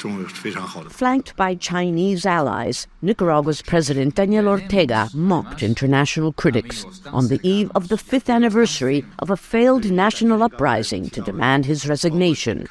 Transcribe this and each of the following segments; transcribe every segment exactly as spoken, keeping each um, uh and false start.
Flanked by Chinese allies, Nicaragua's President Daniel Ortega mocked international critics on the eve of the fifth anniversary of a failed national uprising to demand his resignation.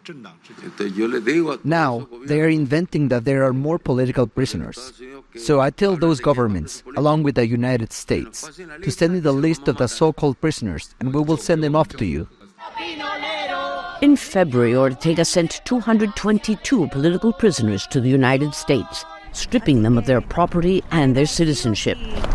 Now, they are inventing that there are more political prisoners. So I tell those governments, along with the United States, to send me the list of the so-called prisoners, and we will send them off to you. In February, Ortega sent two hundred twenty-two political prisoners to the United States, stripping them of their property and their citizenship.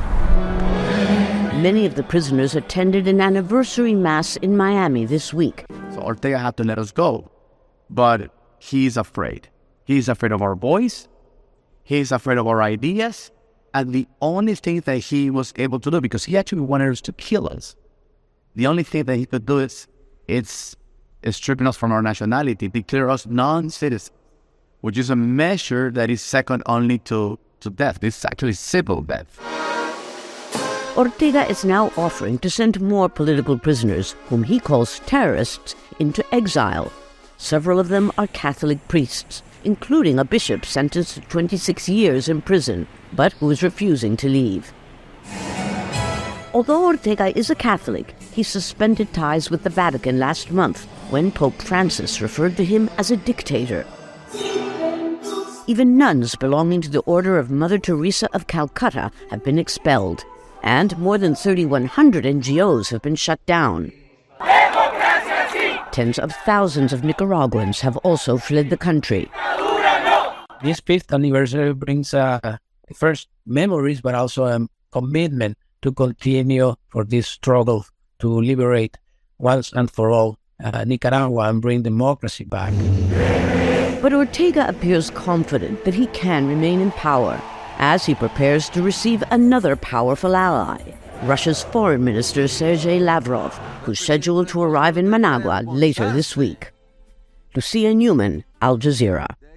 Many of the prisoners attended an anniversary mass in Miami this week. So Ortega had to let us go, but he's afraid. He's afraid of our voice, he's afraid of our ideas, and the only thing that he was able to do, because he actually wanted us to kill us, the only thing that he could do is, it's stripping us from our nationality, declare us non-citizens, which is a measure that is second only to, to death. This is actually civil death. Ortega is now offering to send more political prisoners, whom he calls terrorists, into exile. Several of them are Catholic priests, including a bishop sentenced to twenty-six years in prison, but who is refusing to leave. Although Ortega is a Catholic, he suspended ties with the Vatican last month when Pope Francis referred to him as a dictator. Even nuns belonging to the Order of Mother Teresa of Calcutta have been expelled, and more than thirty-one hundred N G Os have been shut down. Tens of thousands of Nicaraguans have also fled the country. This fifth anniversary brings uh, first memories, but also a commitment to continue for this struggle to liberate once and for all uh, Nicaragua and bring democracy back. But Ortega appears confident that he can remain in power as he prepares to receive another powerful ally, Russia's Foreign Minister Sergei Lavrov, who's scheduled to arrive in Managua later this week. Lucia Newman, Al Jazeera.